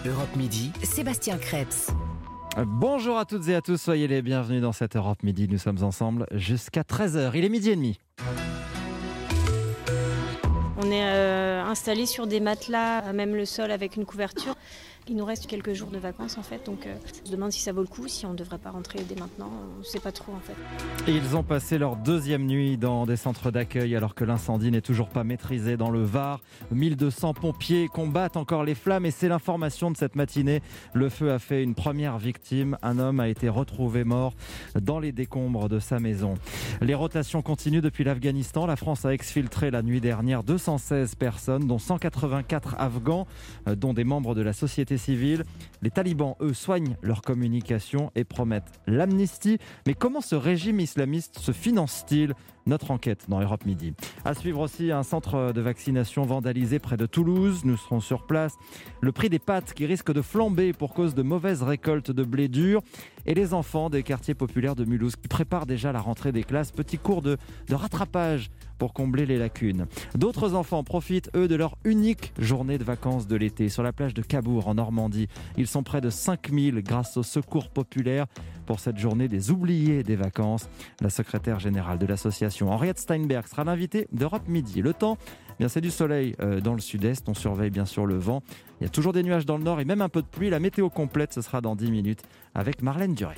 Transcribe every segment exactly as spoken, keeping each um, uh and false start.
Europe Midi, Sébastien Krebs. Bonjour à toutes et à tous, soyez les bienvenus dans cette Europe Midi. Nous sommes ensemble jusqu'à treize heures. Il est midi et demi. On est euh, installé sur des matelas, à même le sol avec une couverture. Il nous reste quelques jours de vacances en fait, donc euh, on se demande si ça vaut le coup, si on ne devrait pas rentrer dès maintenant, on ne sait pas trop en fait. Et ils ont passé leur deuxième nuit dans des centres d'accueil alors que l'incendie n'est toujours pas maîtrisé dans le Var. mille deux cents pompiers combattent encore les flammes et c'est l'information de cette matinée. Le feu a fait une première victime, un homme a été retrouvé mort dans les décombres de sa maison. Les rotations continuent depuis l'Afghanistan. La France a exfiltré la nuit dernière deux cent seize personnes, dont cent quatre-vingt-quatre Afghans, dont des membres de la société civile. Les talibans, eux, soignent leur communication et promettent l'amnistie. Mais comment ce régime islamiste se finance-t-il ? Notre enquête dans Europe Midi. À suivre aussi un centre de vaccination vandalisé près de Toulouse. Nous serons sur place. Le prix des pâtes qui risque de flamber pour cause de mauvaises récoltes de blé dur. Et les enfants des quartiers populaires de Mulhouse qui préparent déjà la rentrée des classes. Petit cours de, de rattrapage pour combler les lacunes. D'autres enfants profitent, eux, de leur unique journée de vacances de l'été sur la plage de Cabourg en Normandie. Ils sont près de cinq mille grâce au secours populaire pour cette journée des oubliés des vacances. La secrétaire générale de l'association, Henriette Steinberg, sera l'invitée d'Europe Midi. Le temps, eh bien, c'est du soleil euh, dans le sud-est. On surveille bien sûr le vent. Il y a toujours des nuages dans le nord et même un peu de pluie. La météo complète, ce sera dans dix minutes avec Marlène Duré.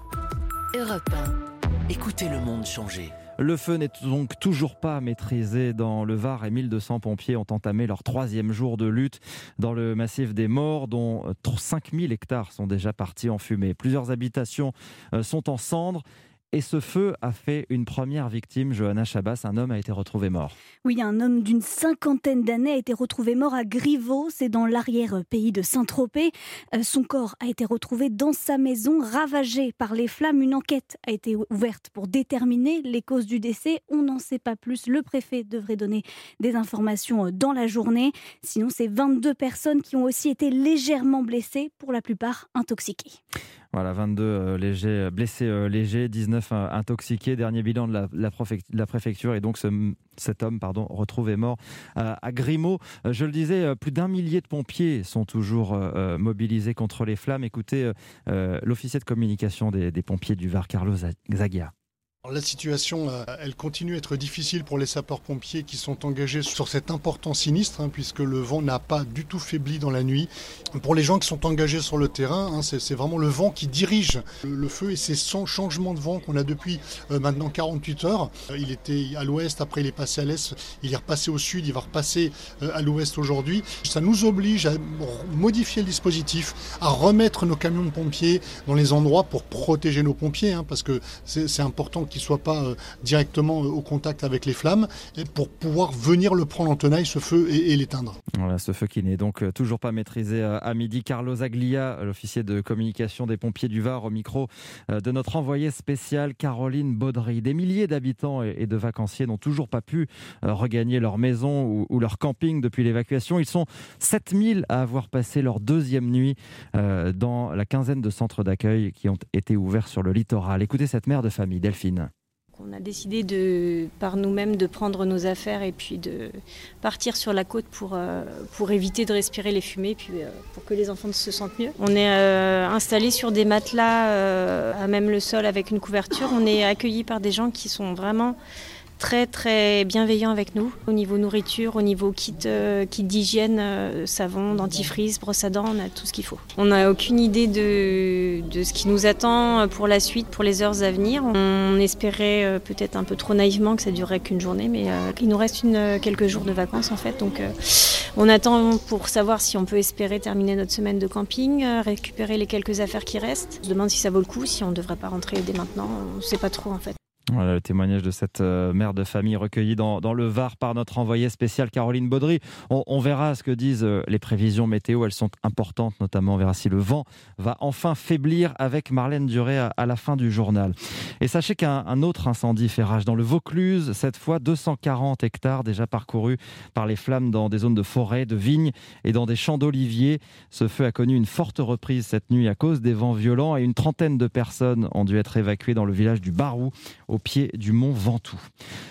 Europe un. Écoutez le monde changer. Le feu n'est donc toujours pas maîtrisé dans le Var et mille deux cents pompiers ont entamé leur troisième jour de lutte dans le massif des Morts, dont cinq mille hectares sont déjà partis en fumée. Plusieurs habitations sont en cendres. Et ce feu a fait une première victime, Johanna Chabas. Un homme a été retrouvé mort. Oui, un homme d'une cinquantaine d'années a été retrouvé mort à Griveaux, c'est dans l'arrière-pays de Saint-Tropez. Son corps a été retrouvé dans sa maison, ravagé par les flammes. Une enquête a été ouverte pour déterminer les causes du décès. On n'en sait pas plus. Le préfet devrait donner des informations dans la journée. Sinon, c'est vingt-deux personnes qui ont aussi été légèrement blessées, pour la plupart intoxiquées. Voilà, vingt-deux euh, légers, blessés euh, légers, dix-neuf euh, intoxiqués. Dernier bilan de la, la, préfecture, la préfecture. Et donc ce, cet homme pardon, retrouvé mort euh, à Grimaud. Euh, je le disais, euh, plus d'un millier de pompiers sont toujours euh, mobilisés contre les flammes. Écoutez euh, l'officier de communication des, des pompiers du Var, Carlos Zaghia. La situation, elle continue à être difficile pour les sapeurs-pompiers qui sont engagés sur cet important sinistre, hein, puisque le vent n'a pas du tout faibli dans la nuit. Pour les gens qui sont engagés sur le terrain, hein, c'est, c'est vraiment le vent qui dirige le, le feu et c'est sans changement de vent qu'on a depuis euh, maintenant quarante-huit heures. Euh, il était à l'ouest, après il est passé à l'est, il est repassé au sud, il va repasser euh, à l'ouest aujourd'hui. Ça nous oblige à modifier le dispositif, à remettre nos camions de pompiers dans les endroits pour protéger nos pompiers, hein, parce que c'est, c'est important qu'ils ne soient pas euh, directement euh, au contact avec les flammes et pour pouvoir venir le prendre en tenaille, ce feu, et, et l'éteindre. Voilà, ce feu qui n'est donc euh, toujours pas maîtrisé euh, à midi. Carlos Zaglia, l'officier de communication des pompiers du Var, au micro euh, de notre envoyée spéciale Caroline Baudry. Des milliers d'habitants et, et de vacanciers n'ont toujours pas pu euh, regagner leur maison ou, ou leur camping depuis l'évacuation. Ils sont sept mille à avoir passé leur deuxième nuit euh, dans la quinzaine de centres d'accueil qui ont été ouverts sur le littoral. Écoutez cette mère de famille, Delphine. On a décidé de, par nous-mêmes de prendre nos affaires et puis de partir sur la côte pour, euh, pour éviter de respirer les fumées, puis euh, pour que les enfants se sentent mieux. On est euh, installés sur des matelas euh, à même le sol avec une couverture. On est accueillis par des gens qui sont vraiment très très bienveillants avec nous au niveau nourriture, au niveau kit, euh, kit d'hygiène, euh, savon, dentifrice, brosse à dents, on a tout ce qu'il faut. On n'a aucune idée de, de ce qui nous attend pour la suite, pour les heures à venir. On espérait euh, peut-être un peu trop naïvement que ça durerait qu'une journée, mais euh, il nous reste une, quelques jours de vacances en fait, donc euh, on attend pour savoir si on peut espérer terminer notre semaine de camping, euh, récupérer les quelques affaires qui restent. On se demande si ça vaut le coup, si on ne devrait pas rentrer dès maintenant, on ne sait pas trop en fait. Voilà le témoignage de cette euh, mère de famille recueillie dans, dans le Var par notre envoyée spéciale Caroline Baudry. On, on verra ce que disent euh, les prévisions météo, elles sont importantes, notamment on verra si le vent va enfin faiblir avec Marlène Duré à, à la fin du journal. Et sachez qu'un un autre incendie fait rage dans le Vaucluse, cette fois deux cent quarante hectares déjà parcourus par les flammes dans des zones de forêt, de vignes et dans des champs d'oliviers. Ce feu a connu une forte reprise cette nuit à cause des vents violents et une trentaine de personnes ont dû être évacuées dans le village du Barou, au pied du mont Ventoux.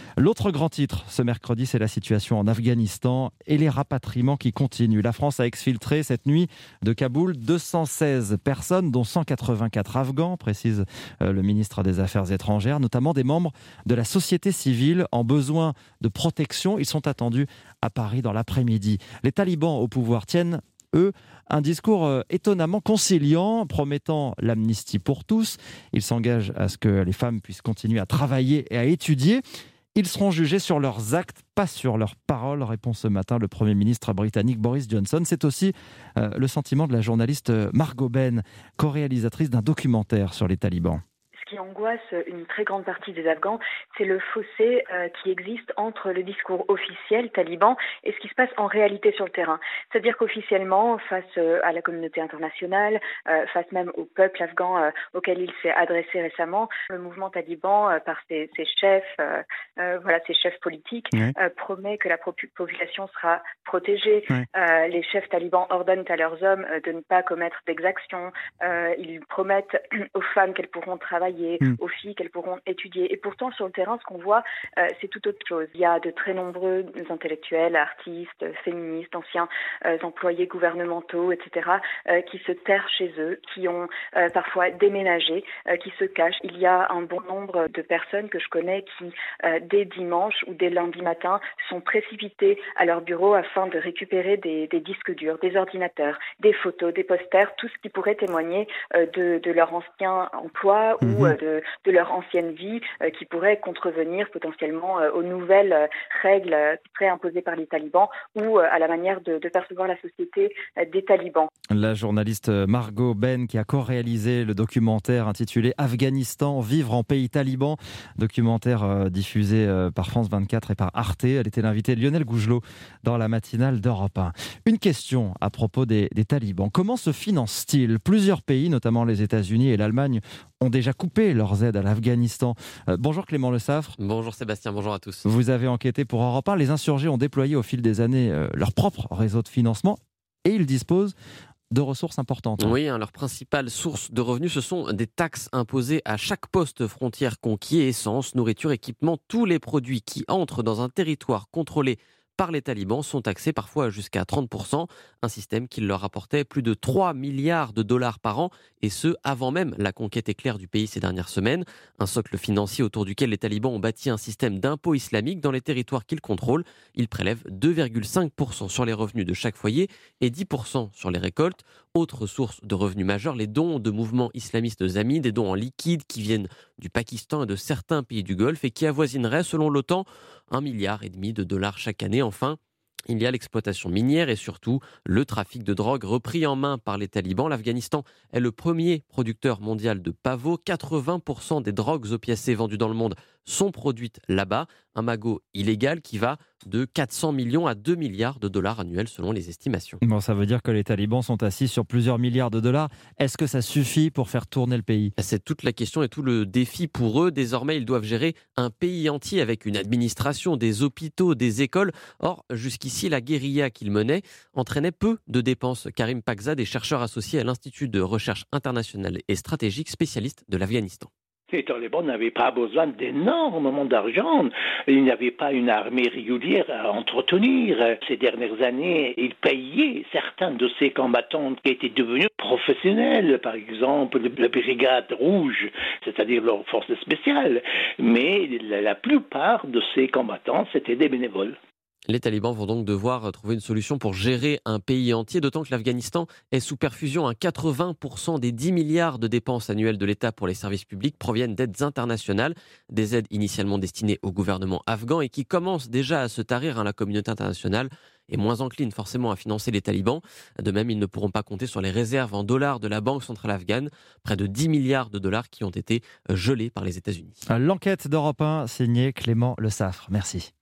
L'autre grand titre ce mercredi, c'est la situation en Afghanistan et les rapatriements qui continuent. La France a exfiltré cette nuit de Kaboul deux cent seize personnes, dont cent quatre-vingt-quatre Afghans, précise le ministre des Affaires étrangères, notamment des membres de la société civile en besoin de protection. Ils sont attendus à Paris dans l'après-midi. Les talibans au pouvoir tiennent, eux, un discours étonnamment conciliant, promettant l'amnistie pour tous. Ils s'engagent à ce que les femmes puissent continuer à travailler et à étudier. Ils seront jugés sur leurs actes, pas sur leurs paroles, répond ce matin le Premier ministre britannique Boris Johnson. C'est aussi euh, le sentiment de la journaliste Margot Ben, co-réalisatrice d'un documentaire sur les talibans. Ce qui angoisse une très grande partie des Afghans, c'est le fossé euh, qui existe entre le discours officiel taliban et ce qui se passe en réalité sur le terrain. C'est-à-dire qu'officiellement, face euh, à la communauté internationale, euh, face même au peuple afghan euh, auquel il s'est adressé récemment, le mouvement taliban, euh, par ses, ses chefs, euh, euh, voilà, ses chefs politiques, oui. euh, promet que la pro- population sera protégée. Oui. Euh, les chefs talibans ordonnent à leurs hommes euh, de ne pas commettre d'exactions. Euh, ils promettent aux femmes qu'elles pourront travailler, Mmh. aux filles qu'elles pourront étudier. Et pourtant, sur le terrain, ce qu'on voit, euh, c'est tout autre chose. Il y a de très nombreux intellectuels, artistes, féministes, anciens euh, employés gouvernementaux, et cetera, euh, qui se terrent chez eux, qui ont euh, parfois déménagé, euh, qui se cachent. Il y a un bon nombre de personnes que je connais qui, euh, dès dimanche ou dès lundi matin, sont précipitées à leur bureau afin de récupérer des, des disques durs, des ordinateurs, des photos, des posters, tout ce qui pourrait témoigner euh, de, de leur ancien emploi mmh. ou De, de leur ancienne vie euh, qui pourrait contrevenir potentiellement euh, aux nouvelles euh, règles euh, qui seraient imposées par les talibans ou euh, à la manière de, de percevoir la société euh, des talibans. La journaliste Margot Ben qui a co-réalisé le documentaire intitulé Afghanistan, vivre en pays taliban, documentaire euh, diffusé euh, par France vingt-quatre et par Arte. Elle était l'invitée de Lionel Gougelot dans la matinale d'Europe un. Une question à propos des, des talibans. Comment se financent-ils ? Plusieurs pays, notamment les États-Unis et l'Allemagne, ont déjà coupé leurs aides à l'Afghanistan. Euh, bonjour Clément Le Saffre. Bonjour Sébastien, bonjour à tous. Vous avez enquêté pour Europe un. Les insurgés ont déployé au fil des années euh, leur propre réseau de financement et ils disposent de ressources importantes. Oui, hein, leur principale source de revenus, ce sont des taxes imposées à chaque poste frontière conquis, essence, nourriture, équipement. Tous les produits qui entrent dans un territoire contrôlé par les talibans sont taxés parfois jusqu'à trente pour cent, un système qui leur rapportait plus de trois milliards de dollars par an, et ce, avant même la conquête éclair du pays ces dernières semaines. Un socle financier autour duquel les talibans ont bâti un système d'impôt islamique dans les territoires qu'ils contrôlent. Ils prélèvent deux virgule cinq pour cent sur les revenus de chaque foyer et dix pour cent sur les récoltes. Autre source de revenus majeurs, les dons de mouvements islamistes amis, des dons en liquide qui viennent du Pakistan et de certains pays du Golfe et qui avoisineraient, selon l'OTAN, un milliard et demi de dollars chaque année. Enfin, il y a l'exploitation minière et surtout le trafic de drogue repris en main par les talibans. L'Afghanistan est le premier producteur mondial de pavot. quatre-vingts pour cent des drogues opiacées vendues dans le monde sont produites là-bas. Un magot illégal qui va de quatre cents millions à deux milliards de dollars annuels selon les estimations. Bon, ça veut dire que les talibans sont assis sur plusieurs milliards de dollars. Est-ce que ça suffit pour faire tourner le pays ? C'est toute la question et tout le défi pour eux. Désormais, ils doivent gérer un pays entier avec une administration, des hôpitaux, des écoles. Or, jusqu'ici, la guérilla qu'ils menaient entraînait peu de dépenses. Karim Pakzad est chercheur associé à l'Institut de recherche internationale et stratégique, spécialiste de l'Afghanistan. Les talibans n'avaient pas besoin d'énormément d'argent. Il n'y avait pas une armée régulière à entretenir. Ces dernières années, ils payaient certains de ces combattants qui étaient devenus professionnels, par exemple la brigade rouge, c'est-à-dire leurs forces spéciales. Mais la plupart de ces combattants, c'était des bénévoles. Les talibans vont donc devoir trouver une solution pour gérer un pays entier, d'autant que l'Afghanistan est sous perfusion. À quatre-vingts pour cent des dix milliards de dépenses annuelles de l'État pour les services publics proviennent d'aides internationales, des aides initialement destinées au gouvernement afghan et qui commencent déjà à se tarir à la communauté internationale et moins encline forcément à financer les talibans. De même, ils ne pourront pas compter sur les réserves en dollars de la Banque centrale afghane, près de dix milliards de dollars qui ont été gelés par les États-Unis. L'enquête d'Europe un, signée Clément Le Saffre. Merci.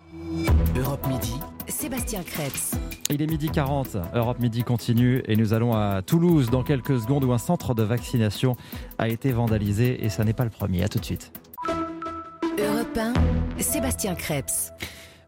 Europe Midi, Sébastien Krebs. Il est midi quarante, Europe Midi continue et nous allons à Toulouse dans quelques secondes où un centre de vaccination a été vandalisé et ça n'est pas le premier. À tout de suite. Europe un, Sébastien Krebs.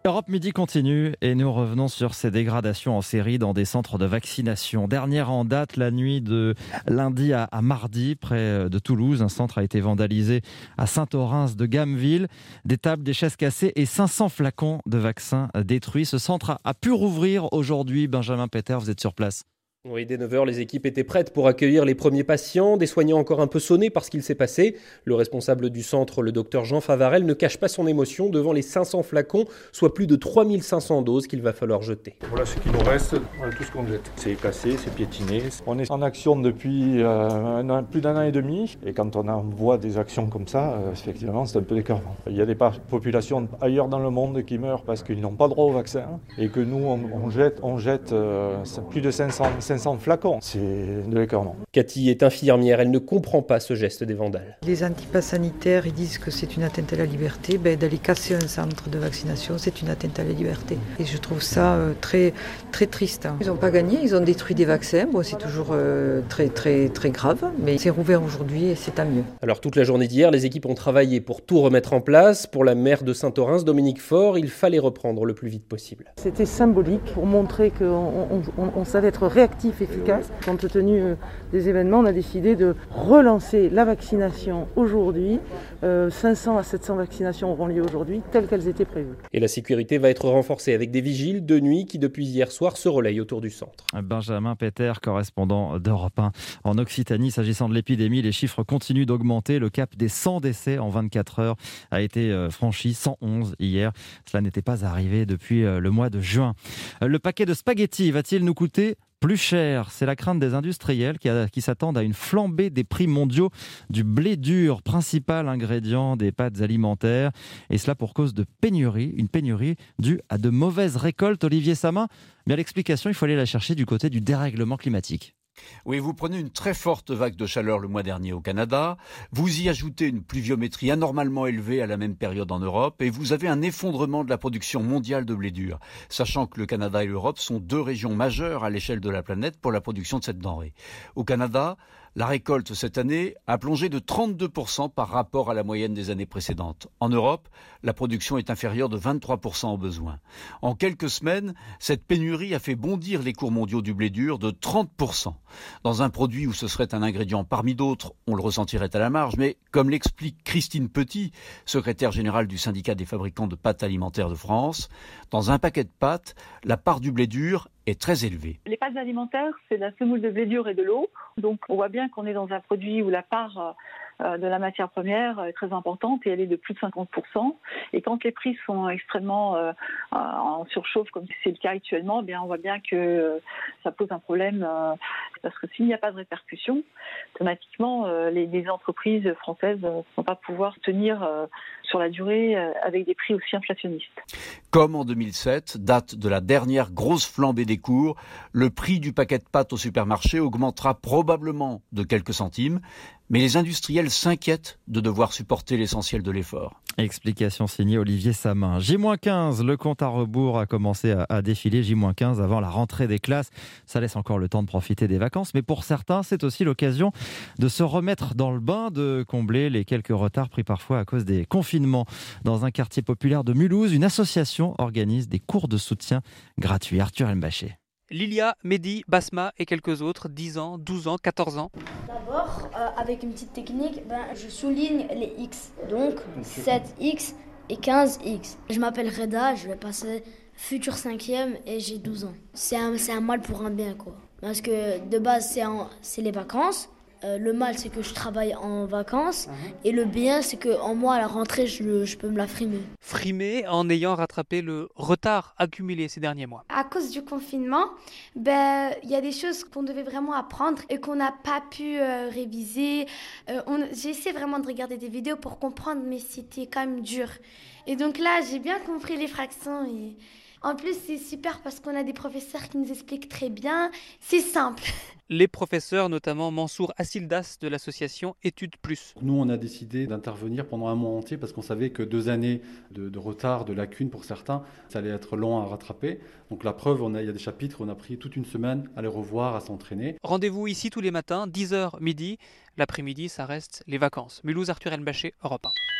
Europe Midi continue et nous revenons sur ces dégradations en série dans des centres de vaccination. Dernière en date, la nuit de lundi à, à mardi, près de Toulouse. Un centre a été vandalisé à Saint-Orens de Gameville. Des tables, des chaises cassées et cinq cents flacons de vaccins détruits. Ce centre a, a pu rouvrir aujourd'hui. Benjamin Peter, vous êtes sur place. Oui, dès neuf heures, les équipes étaient prêtes pour accueillir les premiers patients, des soignants encore un peu sonnés par ce qu'il s'est passé. Le responsable du centre, le docteur Jean Favarel, ne cache pas son émotion devant les cinq cents flacons, soit plus de trois mille cinq cents doses qu'il va falloir jeter. Voilà ce qu'il nous reste, voilà tout ce qu'on jette. C'est cassé, c'est piétiné. On est en action depuis euh, un an, plus d'un an et demi, et quand on voit des actions comme ça, euh, effectivement, c'est un peu écœurant. Il y a des populations ailleurs dans le monde qui meurent parce qu'ils n'ont pas droit au vaccin, et que nous, on, on jette, on jette euh, plus de cinq cents cinq cents flacons, c'est de l'écœurement. Cathy est infirmière, elle ne comprend pas ce geste des vandales. Les antipasses sanitaires, ils disent que c'est une atteinte à la liberté. Ben, d'aller casser un centre de vaccination, c'est une atteinte à la liberté. Et je trouve ça euh, très, très triste. Ils n'ont pas gagné, ils ont détruit des vaccins. Bon, c'est toujours euh, très, très, très grave, mais c'est rouvert aujourd'hui et c'est tant mieux. Alors toute la journée d'hier, les équipes ont travaillé pour tout remettre en place. Pour la maire de Saint-Orens, Dominique Faure, il fallait reprendre le plus vite possible. C'était symbolique pour montrer qu'on on, on, on savait être réactif et efficace. Compte tenu des événements, on a décidé de relancer la vaccination aujourd'hui. Euh, cinq cents à sept cents vaccinations auront lieu aujourd'hui, telles qu'elles étaient prévues. Et la sécurité va être renforcée avec des vigiles de nuit qui, depuis hier soir, se relayent autour du centre. Benjamin Peter, correspondant d'Europe un en Occitanie. S'agissant de l'épidémie, les chiffres continuent d'augmenter. Le cap des cent décès en vingt-quatre heures a été franchi, cent onze hier. Cela n'était pas arrivé depuis le mois de juin. Le paquet de spaghettis va-t-il nous coûter plus cher? C'est la crainte des industriels qui, a, qui s'attendent à une flambée des prix mondiaux du blé dur, principal ingrédient des pâtes alimentaires. Et cela pour cause de pénurie, une pénurie due à de mauvaises récoltes. Olivier Samin, bien l'explication, il faut aller la chercher du côté du dérèglement climatique. Oui, vous prenez une très forte vague de chaleur le mois dernier au Canada, vous y ajoutez une pluviométrie anormalement élevée à la même période en Europe et vous avez un effondrement de la production mondiale de blé dur, sachant que le Canada et l'Europe sont deux régions majeures à l'échelle de la planète pour la production de cette denrée. Au Canada, la récolte cette année a plongé de trente-deux pour cent par rapport à la moyenne des années précédentes. En Europe, la production est inférieure de vingt-trois pour cent aux besoins. En quelques semaines, cette pénurie a fait bondir les cours mondiaux du blé dur de trente pour cent. Dans un produit où ce serait un ingrédient parmi d'autres, on le ressentirait à la marge, mais comme l'explique Christine Petit, secrétaire générale du syndicat des fabricants de pâtes alimentaires de France, dans un paquet de pâtes, la part du blé dur est très élevée. Les pâtes alimentaires, c'est de la semoule de blé dur et de l'eau. Donc on voit bien qu'on est dans un produit où la part euh, de la matière première est très importante et elle est de plus de cinquante pour cent. Et quand les prix sont extrêmement euh, en surchauffe, comme c'est le cas actuellement, eh bien on voit bien que euh, ça pose un problème euh, parce que s'il n'y a pas de répercussion, automatiquement euh, les, les entreprises françaises ne vont pas pouvoir tenir euh, sur la durée euh, avec des prix aussi inflationnistes. Comme en deux mille sept, date de la dernière grosse flambée des cours, le prix du paquet de pâtes au supermarché augmentera probablement de quelques centimes, mais les industriels s'inquiètent de devoir supporter l'essentiel de l'effort. Explication signée Olivier Samin. J moins quinze, le compte à rebours a commencé à, à défiler, J moins quinze avant la rentrée des classes. Ça laisse encore le temps de profiter des vacances, mais pour certains, c'est aussi l'occasion de se remettre dans le bain, de combler les quelques retards pris parfois à cause des confinements. Dans un quartier populaire de Mulhouse, une association organise des cours de soutien gratuits. Arthur Elmbaché. Lilia, Mehdi, Basma et quelques autres, dix ans, douze ans, quatorze ans. D'abord, euh, avec une petite technique, ben, je souligne les X. Donc sept X et quinze X. Je m'appelle Reda, je vais passer futur cinquième et j'ai douze ans. C'est un, c'est un mal pour un bien, quoi. Parce que de base, c'est, en, c'est les vacances. Euh, le mal, c'est que je travaille en vacances. Uh-huh. Et le bien, c'est qu'en moi, à la rentrée, je, je peux me la frimer. Frimer en ayant rattrapé le retard accumulé ces derniers mois. À cause du confinement, ben, y a des choses qu'on devait vraiment apprendre et qu'on n'a pas pu euh, réviser. Euh, on, j'ai essayé vraiment de regarder des vidéos pour comprendre, mais c'était quand même dur. Et donc là, j'ai bien compris les fractions. Et en plus, c'est super parce qu'on a des professeurs qui nous expliquent très bien. C'est simple. Les professeurs, notamment Mansour Assildas de l'association Études Plus. Nous, on a décidé d'intervenir pendant un mois entier parce qu'on savait que deux années de, de retard, de lacunes pour certains, ça allait être long à rattraper. Donc la preuve, on a, il y a des chapitres, on a pris toute une semaine à les revoir, à s'entraîner. Rendez-vous ici tous les matins, dix heures midi. L'après-midi, ça reste les vacances. Mulhouse, Arthur Elmbaché, Europe un.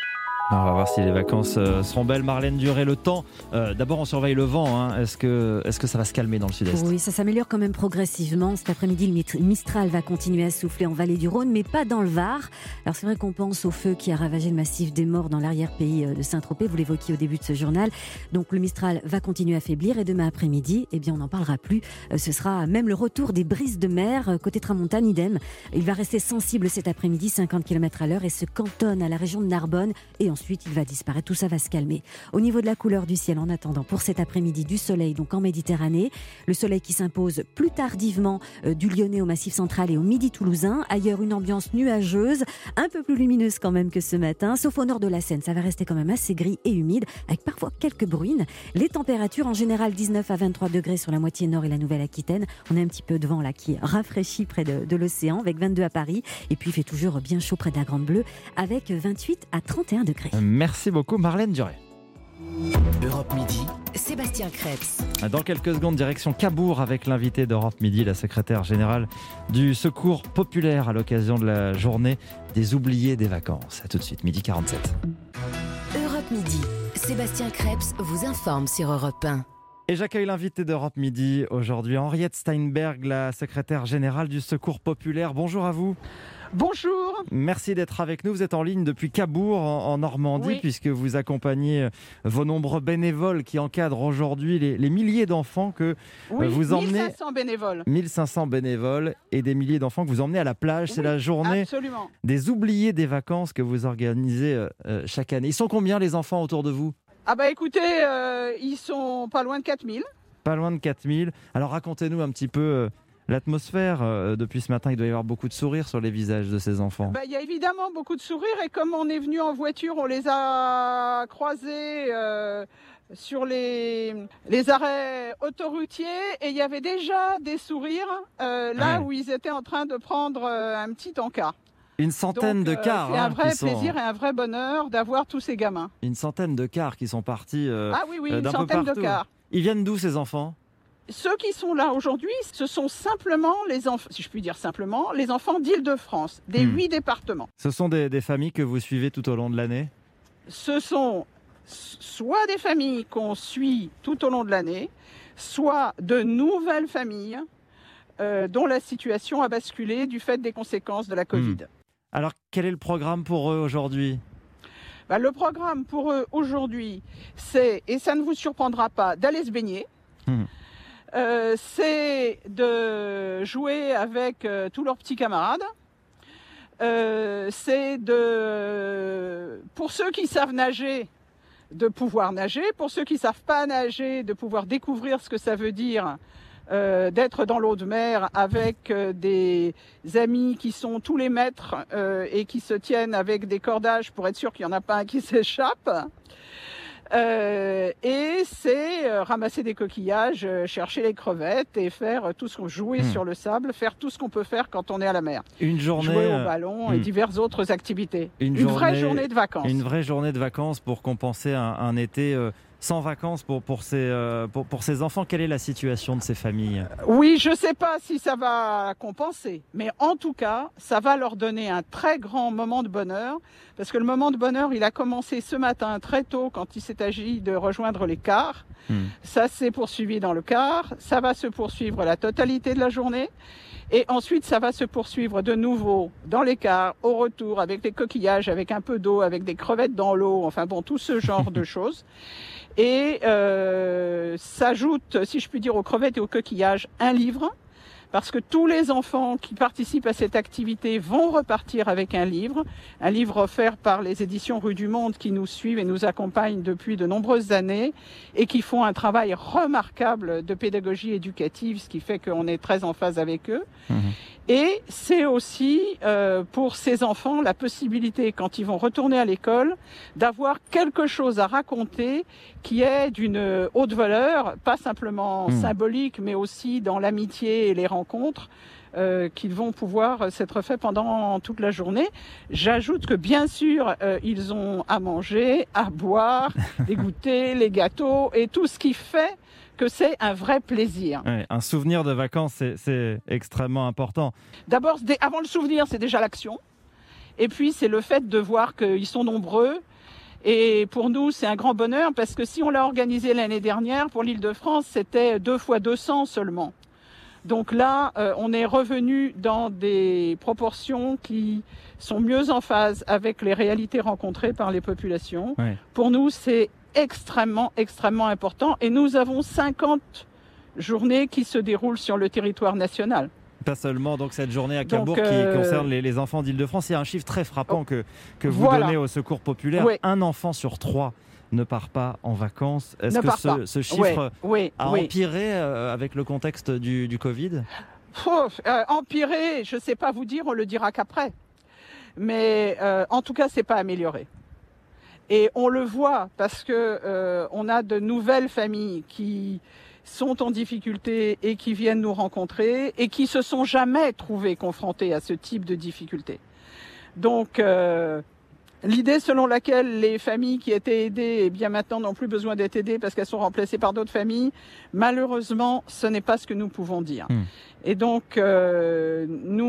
On va voir si les vacances euh, seront belles. Marlène Duré, le temps. Euh, d'abord, on surveille le vent. Hein. Est-ce que, est-ce que ça va se calmer dans le sud-est ? Oui, ça s'améliore quand même progressivement. Cet après-midi, le Mistral va continuer à souffler en vallée du Rhône, mais pas dans le Var. Alors c'est vrai qu'on pense au feu qui a ravagé le massif des Morts dans l'arrière-pays de Saint-Tropez. Vous l'évoquiez au début de ce journal. Donc le Mistral va continuer à faiblir et demain après-midi, eh bien, on n'en parlera plus. Ce sera même le retour des brises de mer. Côté Tramontane, idem. Il va rester sensible cet après-midi, cinquante kilomètres à l'heure, et se cantonne à la région de Narbonne. Et ensuite, il va disparaître. Tout ça va se calmer. Au niveau de la couleur du ciel, en attendant, pour cet après-midi, du soleil, donc en Méditerranée. Le soleil qui s'impose plus tardivement euh, du Lyonnais au Massif central et au Midi toulousain. Ailleurs, une ambiance nuageuse, un peu plus lumineuse quand même que ce matin. Sauf au nord de la Seine, ça va rester quand même assez gris et humide, avec parfois quelques bruines. Les températures, en général, dix-neuf à vingt-trois degrés sur la moitié nord et la Nouvelle-Aquitaine. On a un petit peu de vent là qui rafraîchit près de, de l'océan, avec vingt-deux à Paris. Et puis, il fait toujours bien chaud près de la Grande Bleue, avec vingt-huit à trente et un degrés. Merci beaucoup. Marlène Duré. Europe Midi, Sébastien Krebs. Dans quelques secondes, direction Cabourg avec l'invité d'Europe Midi, la secrétaire générale du Secours populaire à l'occasion de la journée des oubliés des vacances. A tout de suite, midi quarante-sept. Europe Midi, Sébastien Krebs vous informe sur Europe un. Et j'accueille l'invité d'Europe Midi aujourd'hui, Henriette Steinberg, la secrétaire générale du Secours populaire. Bonjour à vous. Bonjour. Merci d'être avec nous. Vous êtes en ligne depuis Cabourg, en, en Normandie, oui. puisque vous accompagnez vos nombreux bénévoles qui encadrent aujourd'hui les, les milliers d'enfants que oui, vous emmenez. mille cinq cents bénévoles. mille cinq cents bénévoles et des milliers d'enfants que vous emmenez à la plage. Oui, c'est la journée absolument. des oubliés des vacances que vous organisez euh, chaque année. Ils sont combien les enfants autour de vous ? Ah bah écoutez, euh, ils sont pas loin de quatre mille. Pas loin de quatre mille. Alors racontez-nous un petit peu euh, l'atmosphère. Euh, depuis ce matin, il doit y avoir beaucoup de sourires sur les visages de ces enfants. Bah, il y a évidemment beaucoup de sourires et comme on est venu en voiture, on les a croisés euh, sur les, les arrêts autoroutiers et il y avait déjà des sourires euh, là ouais. où ils étaient en train de prendre euh, un petit encas. Une centaine Donc, de cars. Euh, c'est un vrai hein, plaisir sont... et un vrai bonheur d'avoir tous ces gamins. Une centaine de cars qui sont partis euh, ah oui, oui, euh, une d'un centaine peu partout. de cars. Ils viennent d'où ces enfants ? Ceux qui sont là aujourd'hui, ce sont simplement les enfants, si je puis dire simplement, les enfants d'Île-de-France, des huit hmm. départements. Ce sont des, des familles que vous suivez tout au long de l'année ? Ce sont soit des familles qu'on suit tout au long de l'année, soit de nouvelles familles euh, dont la situation a basculé du fait des conséquences de la Covid. Hmm. Alors, quel est le programme pour eux aujourd'hui ? Bah, le programme pour eux aujourd'hui, c'est, et ça ne vous surprendra pas, d'aller se baigner. Mmh. Euh, c'est de jouer avec euh, tous leurs petits camarades. Euh, c'est de, pour ceux qui savent nager, de pouvoir nager. Pour ceux qui ne savent pas nager, de pouvoir découvrir ce que ça veut dire Euh, d'être dans l'eau de mer avec euh, des amis qui sont tous les maîtres euh, et qui se tiennent avec des cordages pour être sûr qu'il n'y en a pas un qui s'échappe. Euh, et c'est euh, ramasser des coquillages, euh, chercher les crevettes et faire tout ce qu'on jouer mmh. sur le sable, faire tout ce qu'on peut faire quand on est à la mer. Une journée, jouer au ballon mmh. et diverses autres activités. Une, une journée, vraie journée de vacances. Une vraie journée de vacances pour compenser un, un été euh, sans vacances pour, pour, ces, euh, pour, pour ces enfants. Quelle est la situation de ces familles ? Oui, je ne sais pas si ça va compenser, mais en tout cas, ça va leur donner un très grand moment de bonheur, parce que le moment de bonheur, il a commencé ce matin très tôt quand il s'est agi de rejoindre les cars. Mmh. Ça s'est poursuivi dans le car, ça va se poursuivre la totalité de la journée. Et ensuite, ça va se poursuivre de nouveau dans les cars, au retour, avec des coquillages, avec un peu d'eau, avec des crevettes dans l'eau, enfin bon, tout ce genre de choses. Et euh, s'ajoute, si je puis dire, aux crevettes et aux coquillages, un livre, parce que tous les enfants qui participent à cette activité vont repartir avec un livre, un livre offert par les éditions Rue du Monde qui nous suivent et nous accompagnent depuis de nombreuses années et qui font un travail remarquable de pédagogie éducative, ce qui fait qu'on est très en phase avec eux. Mmh. Et c'est aussi euh, pour ces enfants la possibilité, quand ils vont retourner à l'école, d'avoir quelque chose à raconter qui est d'une haute valeur, pas simplement mmh. symbolique, mais aussi dans l'amitié et les rencontres euh, qu'ils vont pouvoir s'être faits pendant toute la journée. J'ajoute que bien sûr, euh, ils ont à manger, à boire, des goûters, les gâteaux et tout ce qui fait que c'est un vrai plaisir. Ouais, un souvenir de vacances, c'est, c'est extrêmement important. D'abord, avant le souvenir, c'est déjà l'action. Et puis, c'est le fait de voir qu'ils sont nombreux Et pour nous, c'est un grand bonheur parce que si on l'a organisé l'année dernière, pour l'Île-de-France, c'était deux fois deux cents seulement. Donc là, euh, on est revenu dans des proportions qui sont mieux en phase avec les réalités rencontrées par les populations. Ouais. Pour nous, c'est extrêmement, extrêmement important. Et nous avons cinquante journées qui se déroulent sur le territoire national. Pas seulement donc cette journée à Cabourg donc, euh... qui concerne les, les enfants d'Île-de-France. Il y a un chiffre très frappant que, que vous voilà. donnez au Secours populaire. Oui. Un enfant sur trois ne part pas en vacances. Est-ce ne que ce, ce chiffre oui, oui, a oui. empiré euh, avec le contexte du, du Covid ? oh, euh, Empiré, je ne sais pas vous dire, on le dira qu'après. Mais euh, en tout cas, ce n'est pas amélioré. Et on le voit parce qu'on euh, a de nouvelles familles qui sont en difficulté et qui viennent nous rencontrer et qui se sont jamais trouvées confrontées à ce type de difficultés. Donc... Euh, L'idée selon laquelle les familles qui étaient aidées, eh bien maintenant n'ont plus besoin d'être aidées parce qu'elles sont remplacées par d'autres familles, malheureusement, ce n'est pas ce que nous pouvons dire. Mmh. Et donc, euh,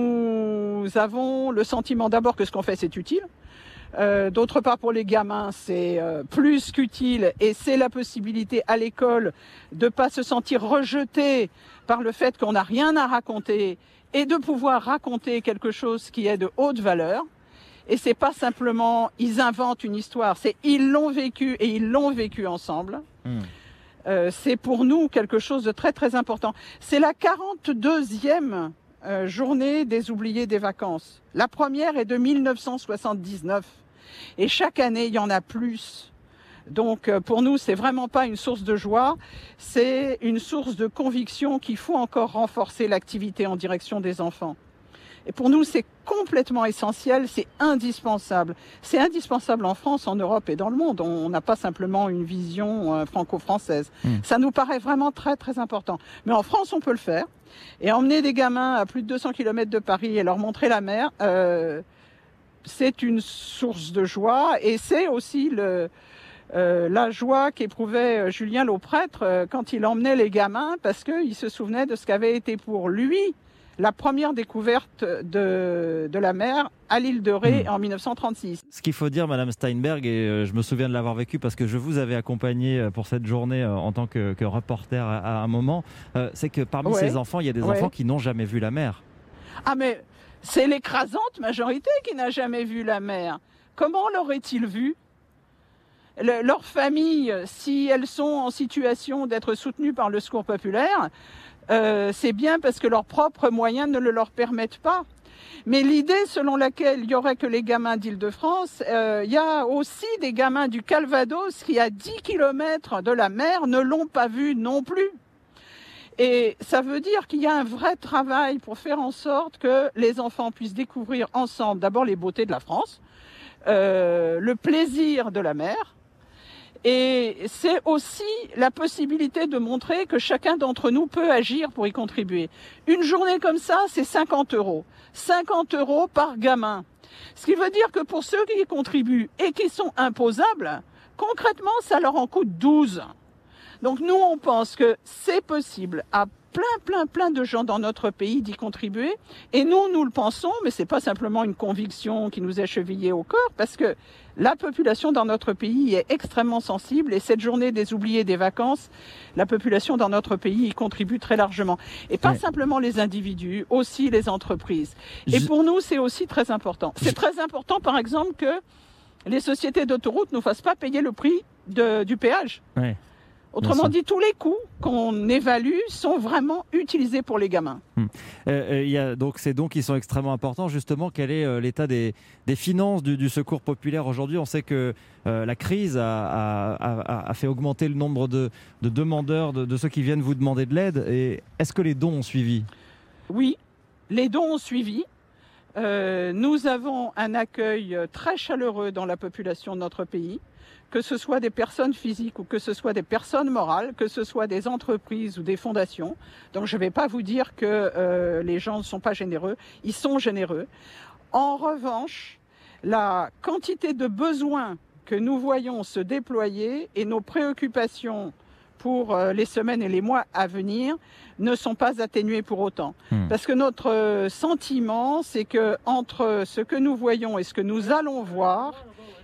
nous avons le sentiment d'abord que ce qu'on fait, c'est utile. Euh, d'autre part, pour les gamins, c'est euh, plus qu'utile et c'est la possibilité à l'école de ne pas se sentir rejeté par le fait qu'on n'a rien à raconter et de pouvoir raconter quelque chose qui est de haute valeur. Et c'est pas simplement ils inventent une histoire, c'est ils l'ont vécu et ils l'ont vécu ensemble. Mmh. Euh, c'est pour nous quelque chose de très très important. C'est la quarante-deuxième euh, journée des oubliés des vacances. La première est de mille neuf cent soixante-dix-neuf et chaque année il y en a plus. Donc euh, pour nous c'est vraiment pas une source de joie, c'est une source de conviction qu'il faut encore renforcer l'activité en direction des enfants. Et pour nous, c'est complètement essentiel, c'est indispensable. C'est indispensable en France, en Europe et dans le monde. On n'a pas simplement une vision euh, franco-française. Mmh. Ça nous paraît vraiment très, très important. Mais en France, on peut le faire. Et emmener des gamins à plus de deux cents kilomètres de Paris et leur montrer la mer, euh, c'est une source de joie. Et c'est aussi le, euh, la joie qu'éprouvait Julien Lauprêtre euh, quand il emmenait les gamins parce qu'il se souvenait de ce qu'avait été pour lui la première découverte de, de la mer à l'île de Ré mmh. en mille neuf cent trente-six. Ce qu'il faut dire, Madame Steinberg, et euh, je me souviens de l'avoir vécu parce que je vous avais accompagné pour cette journée euh, en tant que, que reporter à, à un moment, euh, c'est que parmi ouais. ces enfants, il y a des ouais. enfants qui n'ont jamais vu la mer. Ah mais c'est l'écrasante majorité qui n'a jamais vu la mer. Comment l'auraient-ils vu ? Le, Leurs familles, si elles sont en situation d'être soutenues par le Secours populaire, Euh, c'est bien parce que leurs propres moyens ne le leur permettent pas. Mais l'idée selon laquelle il y aurait que les gamins d'Île-de-France, euh, il y a aussi des gamins du Calvados qui, à dix kilomètres de la mer, ne l'ont pas vu non plus. Et ça veut dire qu'il y a un vrai travail pour faire en sorte que les enfants puissent découvrir ensemble d'abord les beautés de la France, euh, le plaisir de la mer. Et c'est aussi la possibilité de montrer que chacun d'entre nous peut agir pour y contribuer. Une journée comme ça, c'est cinquante euros. cinquante euros par gamin. Ce qui veut dire que pour ceux qui y contribuent et qui sont imposables, concrètement, ça leur en coûte douze. Donc nous, on pense que c'est possible à plein, plein, plein de gens dans notre pays d'y contribuer. Et nous, nous le pensons, mais c'est pas simplement une conviction qui nous est chevillée au corps, parce que la population dans notre pays est extrêmement sensible et cette journée des oubliés des vacances, la population dans notre pays y contribue très largement. Et pas ouais. simplement les individus, aussi les entreprises. Et Je... pour nous, c'est aussi très important. C'est Je... très important, par exemple, que les sociétés d'autoroutes ne fassent pas payer le prix de, du péage. Ouais. Autrement dit, tous les coûts qu'on évalue sont vraiment utilisés pour les gamins. Hum. Euh, y a donc ces dons qui sont extrêmement importants. Justement, quel est euh, l'état des, des finances du, du Secours populaire aujourd'hui ? On sait que euh, la crise a, a, a, a fait augmenter le nombre de, de demandeurs, de, de ceux qui viennent vous demander de l'aide. Et est-ce que les dons ont suivi ? Oui, les dons ont suivi. Euh, nous avons un accueil très chaleureux dans la population de notre pays. Que ce soit des personnes physiques ou que ce soit des personnes morales, que ce soit des entreprises ou des fondations. Donc je ne vais pas vous dire que euh, les gens ne sont pas généreux, ils sont généreux. En revanche, la quantité de besoins que nous voyons se déployer et nos préoccupations pour euh, les semaines et les mois à venir ne sont pas atténuées pour autant. Mmh. Parce que notre euh, sentiment, c'est que entre ce que nous voyons et ce que nous allons voir,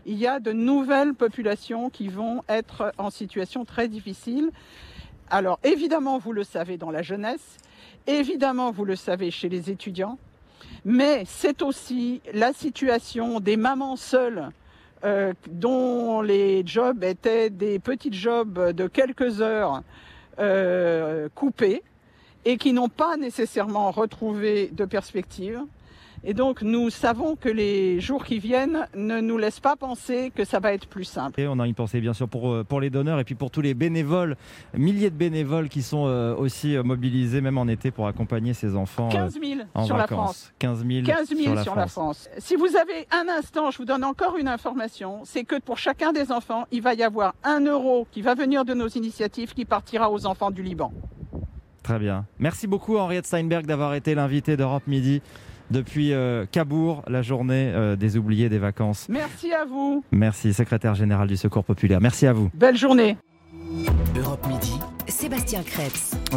il y a de nouvelles populations qui vont être en situation très difficile. Alors évidemment, vous le savez dans la jeunesse, évidemment, vous le savez chez les étudiants, mais c'est aussi la situation des mamans seules euh, dont les jobs étaient des petits jobs de quelques heures euh, coupés et qui n'ont pas nécessairement retrouvé de perspective. Et donc nous savons que les jours qui viennent ne nous laissent pas penser que ça va être plus simple. Et on a y pensé bien sûr pour, pour les donneurs et puis pour tous les bénévoles, milliers de bénévoles qui sont aussi mobilisés même en été pour accompagner ces enfants quinze mille en sur vacances. la France. quinze mille, quinze mille sur, la, sur France. la France. Si vous avez un instant, je vous donne encore une information, c'est que pour chacun des enfants, il va y avoir un euro qui va venir de nos initiatives qui partira aux enfants du Liban. Très bien. Merci beaucoup Henriette Steinberg d'avoir été l'invitée d'Europe Midi. Depuis euh, Cabourg, la journée euh, des oubliés des vacances. Merci à vous. Merci, secrétaire général du Secours Populaire. Merci à vous. Belle journée. Europe Midi, Sébastien Krebs.